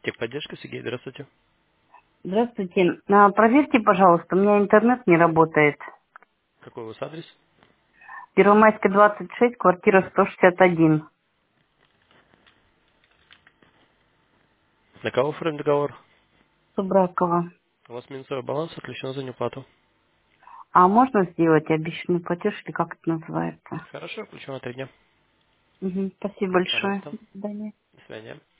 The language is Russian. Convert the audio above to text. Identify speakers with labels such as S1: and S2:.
S1: Техподдержка, Сергей, здравствуйте.
S2: Здравствуйте. Проверьте, пожалуйста, у меня интернет не работает.
S1: Какой у вас адрес?
S2: Первомайская, 26, квартира 161.
S1: На кого оформлен договор?
S2: Субракова.
S1: У вас минусовой баланс отключен за неуплату.
S2: А можно сделать обещанный платеж, или как это называется?
S1: Хорошо, включен на 3 дня.
S2: Спасибо большое.
S1: Пожалуйста.
S2: До свидания.
S1: До свидания.